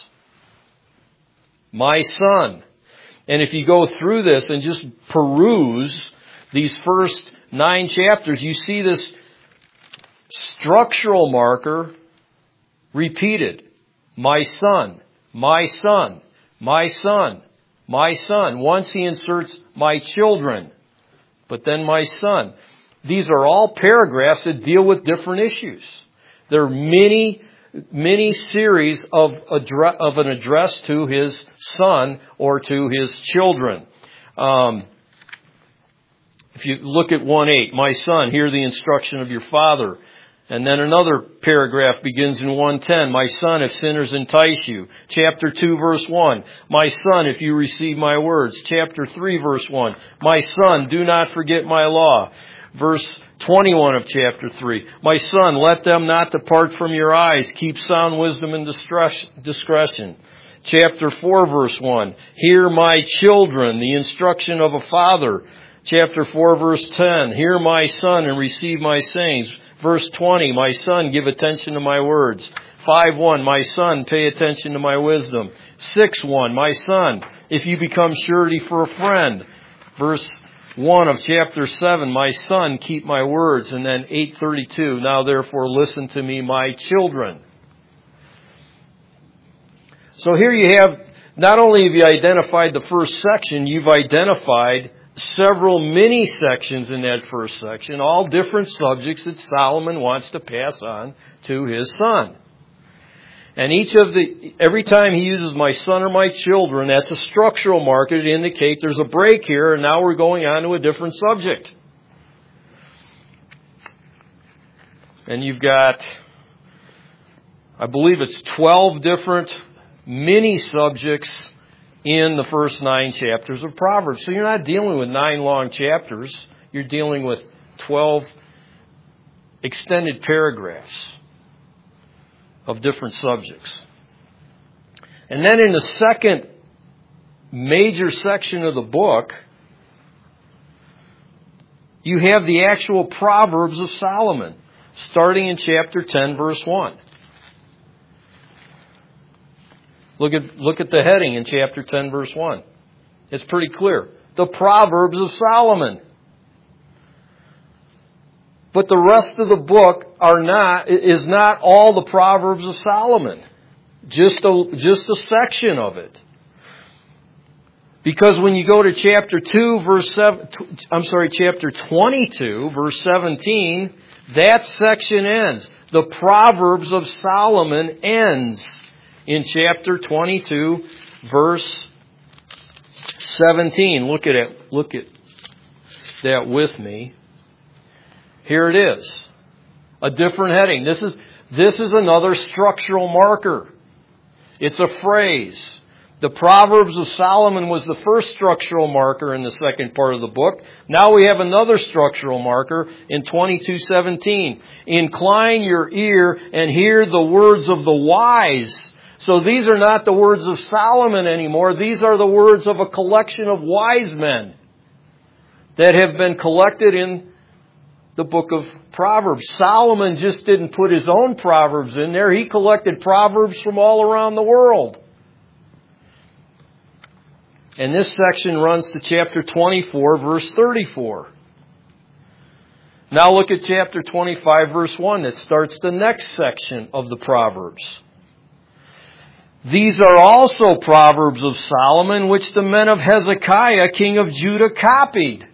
My son. And if you go through this and just peruse these first nine chapters, you see this structural marker repeated. My son, my son, my son, my son. Once he inserts my children, but then my son. These are all paragraphs that deal with different issues. There are many, many series of, address, of an address to his son or to his children. Um, if you look at one eight, my son, hear the instruction of your father. And then another paragraph begins in one ten. My son, if sinners entice you. Chapter two, verse one. My son, if you receive my words. Chapter three, verse one. My son, do not forget my law. Verse twenty-one of chapter three. My son, let them not depart from your eyes. Keep sound wisdom and discretion. Chapter four, verse one. Hear my children, the instruction of a father. Chapter four, verse ten. Hear my son and receive my sayings. Verse twenty, my son, give attention to my words. five one, my son, pay attention to my wisdom. six one, my son, if you become surety for a friend. Verse one of chapter seven, my son, keep my words. And then eight thirty-two, now therefore listen to me, my children. So here you have, not only have you identified the first section, you've identified several mini sections in that first section, all different subjects that Solomon wants to pass on to his son. And each of the, every time he uses my son or my children, that's a structural marker to indicate there's a break here and now we're going on to a different subject. And you've got, I believe it's twelve different mini subjects in the first nine chapters of Proverbs. So you're not dealing with nine long chapters. You're dealing with twelve extended paragraphs of different subjects. And then in the second major section of the book, you have the actual Proverbs of Solomon, starting in chapter ten, verse one. Look at, look at the heading in chapter ten, verse one. It's pretty clear. The Proverbs of Solomon. But the rest of the book are not, is not all the Proverbs of Solomon. just a, just a section of it. Because when you go to chapter two, verse seven, I'm sorry, chapter twenty-two, verse seventeen, that section ends. The Proverbs of Solomon ends in chapter twenty-two, verse seventeen. Look at it. Look at that with me. Here it is. A different heading. This is, this is another structural marker. It's a phrase. The Proverbs of Solomon was the first structural marker in the second part of the book. Now we have another structural marker in twenty-two seventeen. Incline your ear and hear the words of the wise. So these are not the words of Solomon anymore. These are the words of a collection of wise men that have been collected in the book of Proverbs. Solomon just didn't put his own Proverbs in there. He collected Proverbs from all around the world. And this section runs to chapter twenty-four, verse thirty-four. Now look at chapter twenty-five, verse one. That starts the next section of the Proverbs. These are also Proverbs of Solomon, which the men of Hezekiah, king of Judah, copied.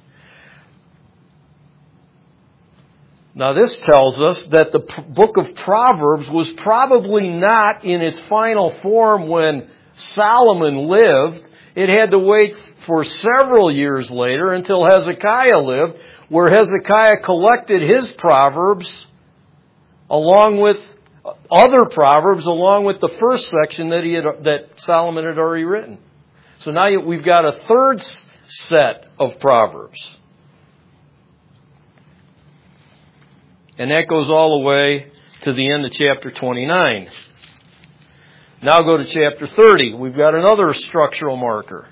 Now this tells us that the book of Proverbs was probably not in its final form when Solomon lived. It had to wait for several years later until Hezekiah lived, where Hezekiah collected his Proverbs along with other Proverbs, along with the first section that he had, that Solomon had already written. So now we've got a third set of Proverbs. And that goes all the way to the end of chapter twenty-nine. Now go to chapter thirty. We've got another structural marker.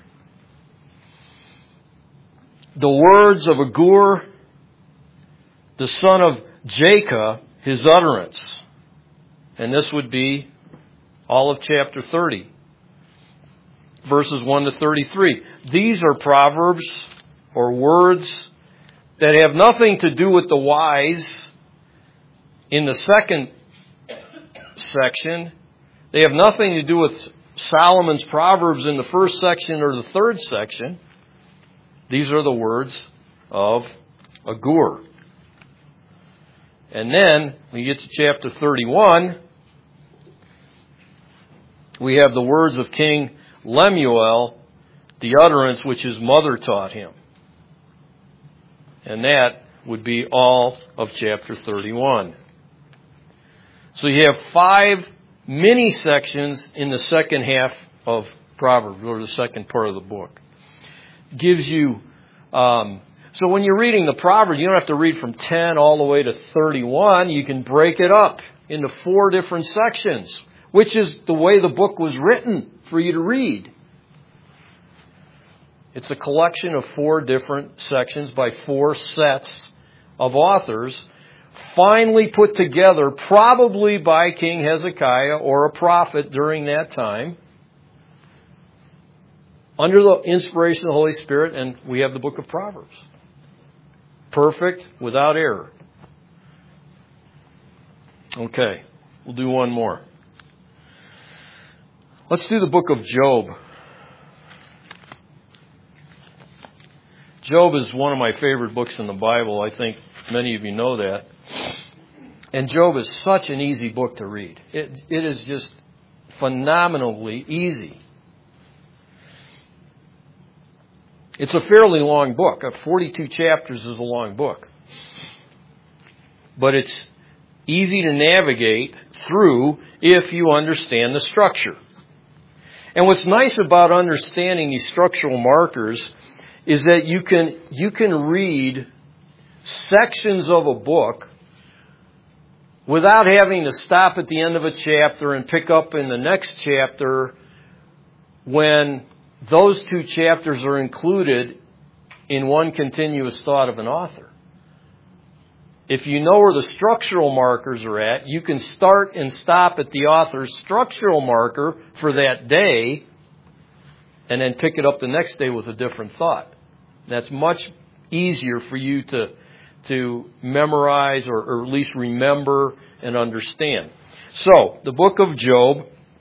The words of Agur, the son of Jacob, his utterance. And this would be all of chapter thirty. Verses one to thirty-three. These are proverbs or words that have nothing to do with the wise in the second section. They have nothing to do with Solomon's Proverbs in the first section or the third section. These are the words of Agur. And then, when you get to chapter thirty-one, we have the words of King Lemuel, the utterance which his mother taught him. And that would be all of chapter thirty-one. So you have five mini sections in the second half of Proverbs, or the second part of the book. Gives you, um, so when you're reading the Proverbs, you don't have to read from ten all the way to thirty-one. You can break it up into four different sections, which is the way the book was written for you to read. It's a collection of four different sections by four sets of authors, finally put together probably by King Hezekiah or a prophet during that time, under the inspiration of the Holy Spirit, and we have the book of Proverbs. Perfect, without error. Okay, we'll do one more. Let's do the book of Job. Job is one of my favorite books in the Bible. I think many of you know that. And Job is such an easy book to read. It, it is just phenomenally easy. It's a fairly long book. forty-two chapters is a long book. But it's easy to navigate through if you understand the structure. And what's nice about understanding these structural markers is that you can you can read sections of a book without having to stop at the end of a chapter and pick up in the next chapter when those two chapters are included in one continuous thought of an author. If you know where the structural markers are at, you can start and stop at the author's structural marker for that day and then pick it up the next day with a different thought. That's much easier for you to, to memorize or, or at least remember and understand. So, the book of Job,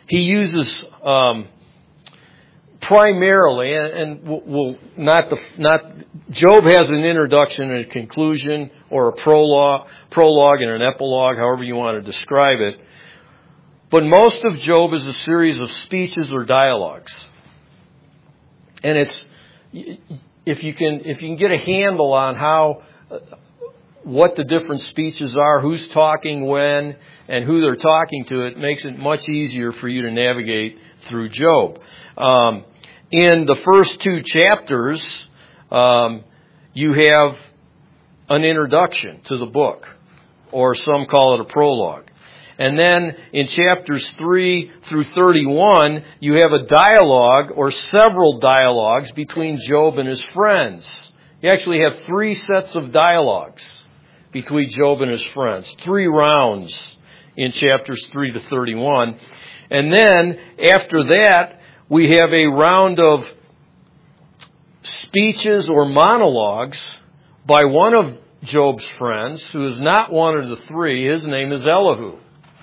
he uses um, primarily, and, and we'll not the not Job has an introduction and a conclusion, or a prologue, prologue and an epilogue, however you want to describe it. But most of Job is a series of speeches or dialogues, and it's if you can if you can get a handle on how. what the different speeches are, who's talking when, and who they're talking to, it makes it much easier for you to navigate through Job. Um, in the first two chapters, um, you have an introduction to the book, or some call it a prologue. And then in chapters three through thirty-one, you have a dialogue or several dialogues between Job and his friends. You actually have three sets of dialogues between Job and his friends. Three rounds in chapters three to thirty-one. And then after that, we have a round of speeches or monologues by one of Job's friends, who is not one of the three. His name is Elihu.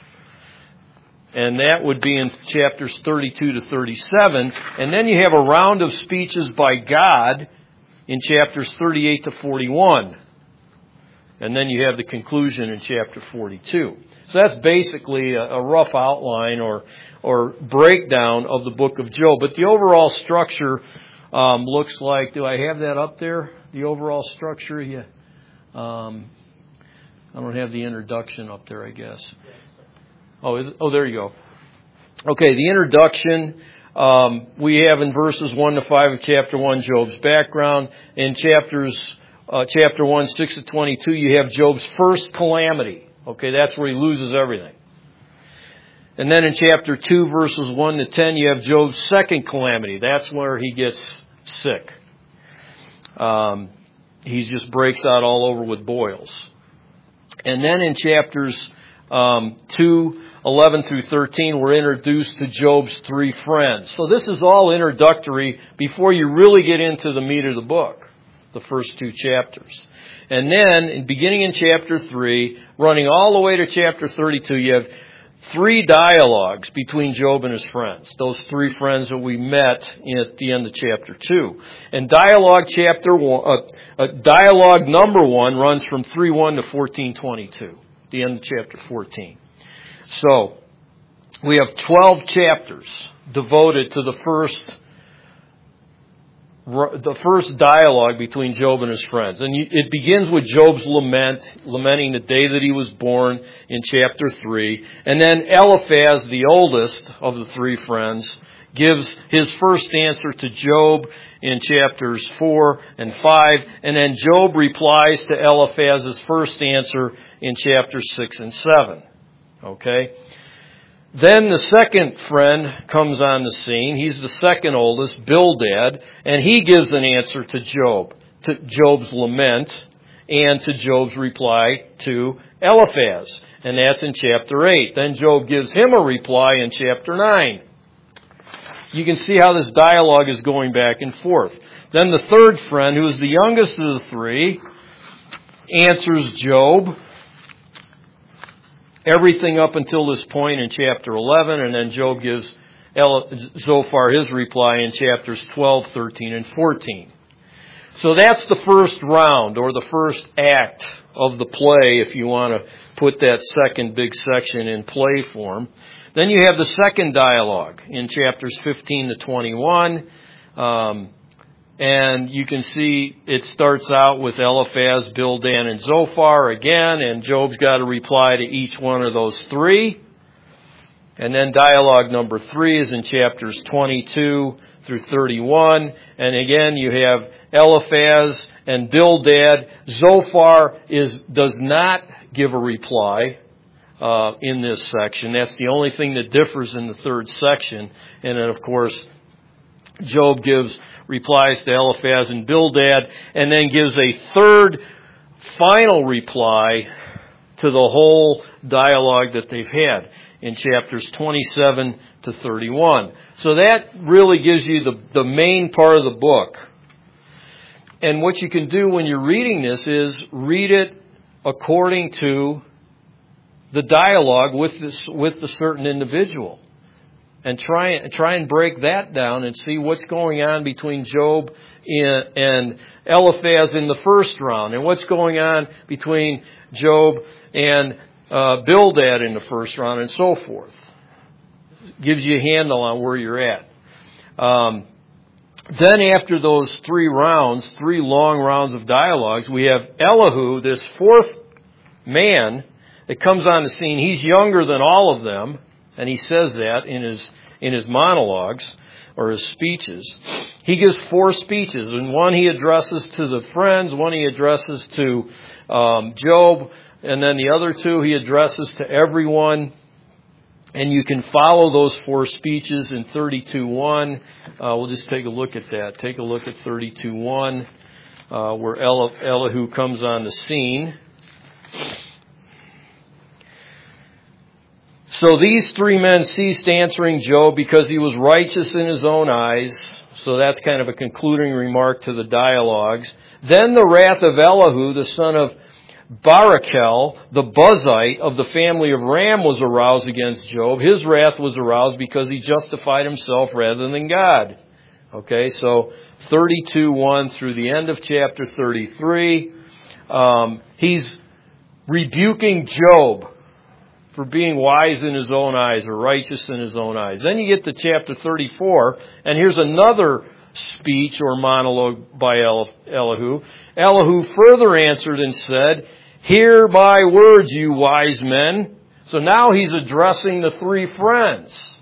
And that would be in chapters thirty-two to thirty-seven. And then you have a round of speeches by God in chapters thirty-eight to forty-one. And then you have the conclusion in chapter forty-two. So that's basically a, a rough outline or or breakdown of the book of Job. But the overall structure um, looks like, do I have that up there? The overall structure? Yeah. Um, I don't have the introduction up there, I guess. Oh, is it? Oh, there you go. Okay, the introduction um, we have in verses one to five of chapter one, Job's background. In chapters uh, chapter one, six to twenty-two, you have Job's first calamity. Okay, that's where he loses everything. And then in chapter two, verses one to ten, you have Job's second calamity. That's where he gets sick. Um, he just breaks out all over with boils. And then in chapters um, two, eleven through thirteen, we're introduced to Job's three friends. So this is all introductory before you really get into the meat of the book, the first two chapters. And then, beginning in chapter three, running all the way to chapter thirty-two, you have three dialogues between Job and his friends. Those three friends that we met at the end of chapter two. And dialogue chapter one, uh, uh, dialogue number one runs from three one to fourteen twenty-two, the end of chapter fourteen. So, we have twelve chapters devoted to the first the first dialogue between Job and his friends. And it begins with Job's lament, lamenting the day that he was born in chapter three. And then Eliphaz, the oldest of the three friends, gives his first answer to Job in chapters four and five. And then Job replies to Eliphaz's first answer in chapters six and seven. Okay? Then the second friend comes on the scene. He's the second oldest, Bildad, and he gives an answer to Job, to Job's lament, and to Job's reply to Eliphaz. And that's in chapter eight. Then Job gives him a reply in chapter nine. You can see how this dialogue is going back and forth. Then the third friend, who is the youngest of the three, answers Job. Everything up until this point in chapter eleven, and then Job gives Zophar his reply in chapters twelve, thirteen, and fourteen. So that's the first round, or the first act of the play, if you want to put that second big section in play form. Then you have the second dialogue in chapters fifteen to twenty-one. Um, And you can see it starts out with Eliphaz, Bildad, and Zophar again, and Job's got to reply to each one of those three. And then dialogue number three is in chapters twenty-two through thirty-one. And again, you have Eliphaz and Bildad. Zophar is does not give a reply uh, in this section. That's the only thing that differs in the third section. And then, of course, Job gives replies to Eliphaz and Bildad, and then gives a third, final reply to the whole dialogue that they've had in chapters twenty-seven to thirty-one. So that really gives you the, the main part of the book. And what you can do when you're reading this is read it according to the dialogue with this, with the certain individual. and try, try and break that down and see what's going on between Job and, and Eliphaz in the first round, and what's going on between Job and uh, Bildad in the first round, and so forth. Gives you a handle on where you're at. Um, then after those three rounds, three long rounds of dialogues, we have Elihu, this fourth man that comes on the scene. He's younger than all of them, and he says that in his in his monologues or his speeches. He gives four speeches, and one he addresses to the friends, one he addresses to um, Job, and then the other two he addresses to everyone. And you can follow those four speeches in thirty-two one. Uh, we'll just take a look at that. Take a look at thirty-two one, uh, where Eli- Elihu comes on the scene. So these three men ceased answering Job because he was righteous in his own eyes. So that's kind of a concluding remark to the dialogues. Then the wrath of Elihu, the son of Barachel, the Buzite of the family of Ram, was aroused against Job. His wrath was aroused because he justified himself rather than God. Okay, so thirty-two one through the end of chapter thirty-three. Um, he's rebuking Job for being wise in his own eyes or righteous in his own eyes. Then you get to chapter thirty-four, and here's another speech or monologue by Elihu. Elihu further answered and said, "Hear my words, you wise men." So now he's addressing the three friends.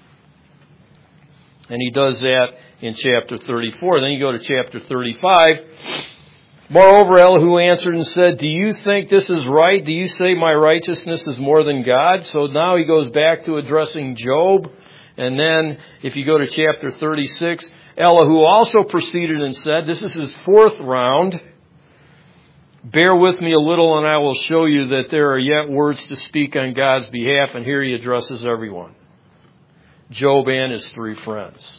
And he does that in chapter thirty-four. Then you go to chapter thirty-five. Moreover, Elihu answered and said, "Do you think this is right? Do you say my righteousness is more than God?" So now he goes back to addressing Job. And then if you go to chapter thirty-six, Elihu also proceeded and said, this is his fourth round, "Bear with me a little and I will show you that there are yet words to speak on God's behalf." And here he addresses everyone, Job and his three friends.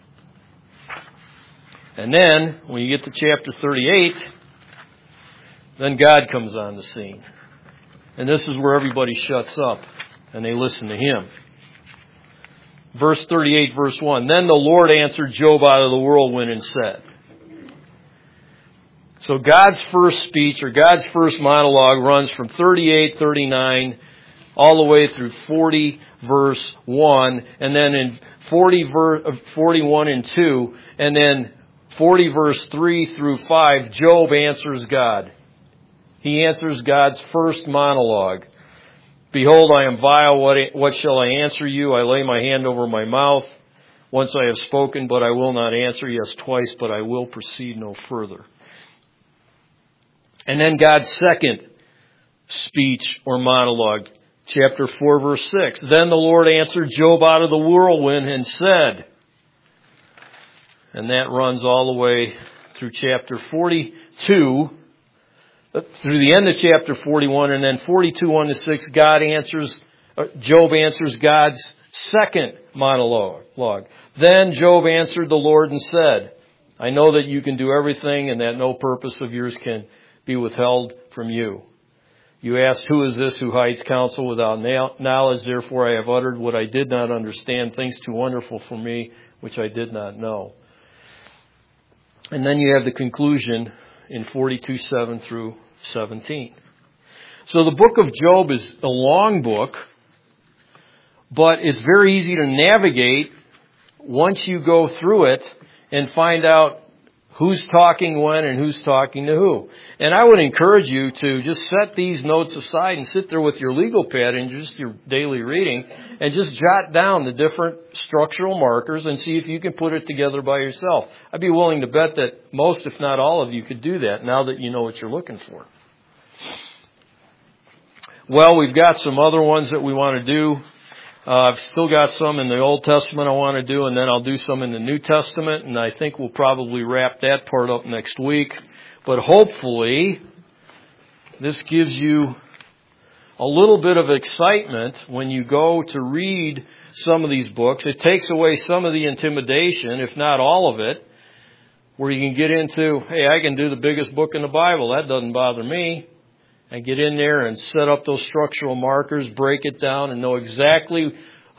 And then when you get to chapter thirty-eight, then God comes on the scene. And this is where everybody shuts up and they listen to him. Verse thirty-eight, verse one. Then the Lord answered Job out of the whirlwind and said. So God's first speech or God's first monologue runs from thirty-eight, thirty-nine all the way through forty, verse one. And then in forty, forty-one and two. And then forty, verse three through five, Job answers God. He answers God's first monologue. "Behold, I am vile. What, what shall I answer you? I lay my hand over my mouth. Once I have spoken, but I will not answer. Yes, twice, but I will proceed no further." And then God's second speech or monologue, chapter four, verse six. Then the Lord answered Job out of the whirlwind and said. And that runs all the way through chapter forty-two, through the end of chapter forty-one, and then forty-two, one to six, God answers, Job answers God's second monologue. Then Job answered the Lord and said, "I know that you can do everything and that no purpose of yours can be withheld from you. You asked, who is this who hides counsel without knowledge? Therefore I have uttered what I did not understand, things too wonderful for me, which I did not know." And then you have the conclusion in forty-two, seven through seventeen. So the book of Job is a long book, but it's very easy to navigate once you go through it and find out who's talking when and who's talking to who. And I would encourage you to just set these notes aside and sit there with your legal pad and just your daily reading and just jot down the different structural markers and see if you can put it together by yourself. I'd be willing to bet that most, if not all of you, could do that now that you know what you're looking for. Well, we've got some other ones that we want to do. Uh, I've still got some in the Old Testament I want to do, and then I'll do some in the New Testament, and I think we'll probably wrap that part up next week. But hopefully, this gives you a little bit of excitement when you go to read some of these books. It takes away some of the intimidation, if not all of it, where you can get into, hey, I can do the biggest book in the Bible. That doesn't bother me. And get in there and set up those structural markers, break it down, and know exactly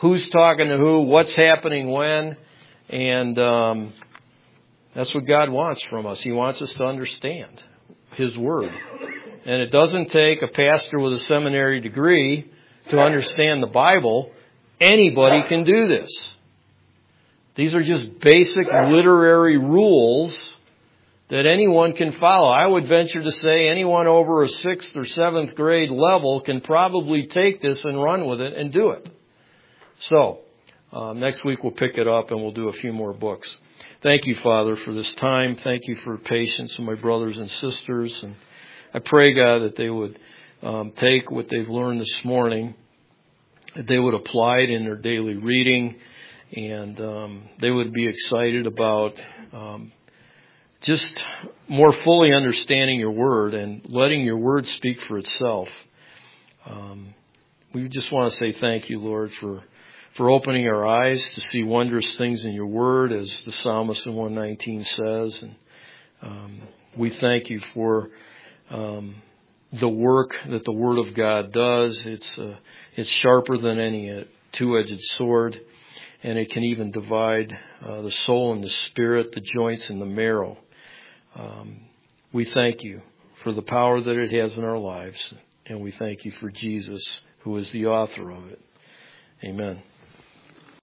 who's talking to who, what's happening when, and um, that's what God wants from us. He wants us to understand His Word. And it doesn't take a pastor with a seminary degree to understand the Bible. Anybody can do this. These are just basic literary rules that anyone can follow. I would venture to say anyone over a sixth or seventh grade level can probably take this and run with it and do it. So, uh, next week we'll pick it up and we'll do a few more books. Thank you, Father, for this time. Thank you for patience of my brothers and sisters. And I pray, God, that they would um, take what they've learned this morning, that they would apply it in their daily reading, and um, they would be excited about um, just more fully understanding your Word and letting your Word speak for itself. Um, we just want to say thank you, Lord, for for opening our eyes to see wondrous things in your Word, as the psalmist in one nineteen says. And um, we thank you for um, the work that the Word of God does. It's uh, it's sharper than any uh, two-edged sword, and it can even divide uh, the soul and the spirit, the joints and the marrow. Um, we thank you for the power that it has in our lives, and we thank you for Jesus, who is the author of it. Amen.